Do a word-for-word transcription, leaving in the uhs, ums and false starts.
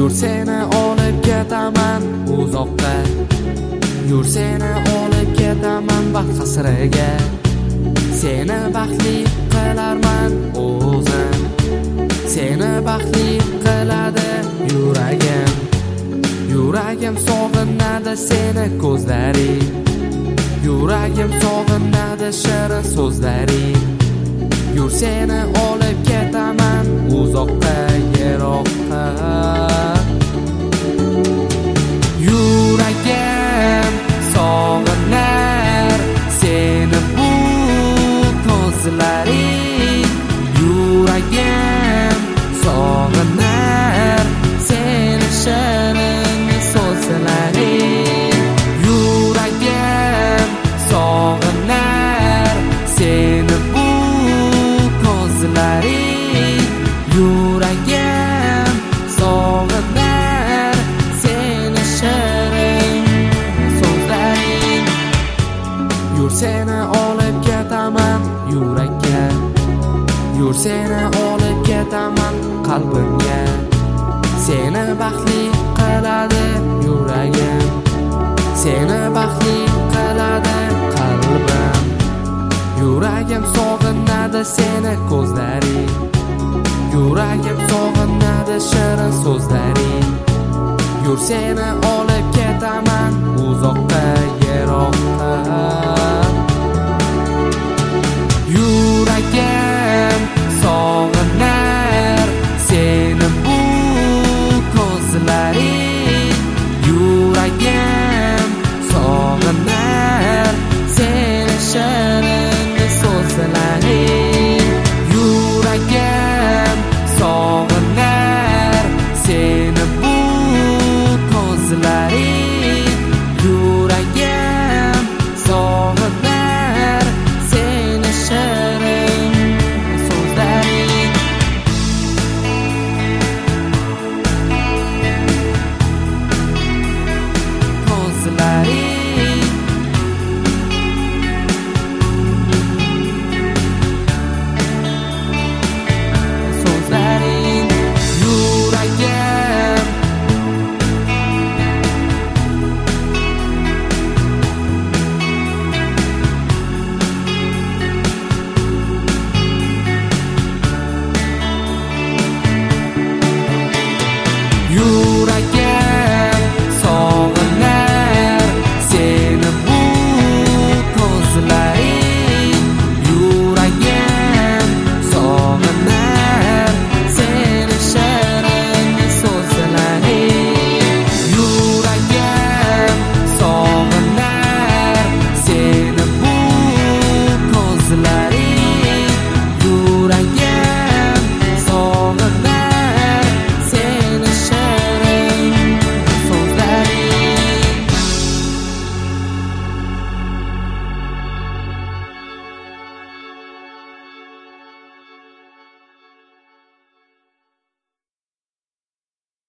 Yur seni olib ketaman uzoqqa, yur seni olib ketaman baxt qasriga. Seni baxtli qilarman o'zim, seni baxtli qiladi yuragim. Yuragim sog'inadi seni ko'zlaring, yuragim sog'inadi shirin so'zlaring. Yur seni olib ketaman uzoqqa, yiroqqa. Yuragim sog'inar seni bu ko'zlaring, yuragim sog'inar seni shirin so'zlaring. Yuragim sog'inar seni bu ko'zlaring, yuragim sog'inar seni shirin so'zlaring. Yur seni olib ketaman yurakka, yur seni olib ketaman qalbimga. Seni baxtli qiladi yuragim, seni baxtli qiladi qalbim. Yuragim sog'inadi seni ko'zlaring, yuragim sog'inadi shirin so'zlaring. Yur seni olib ketaman uzoqqa, yiroqqa.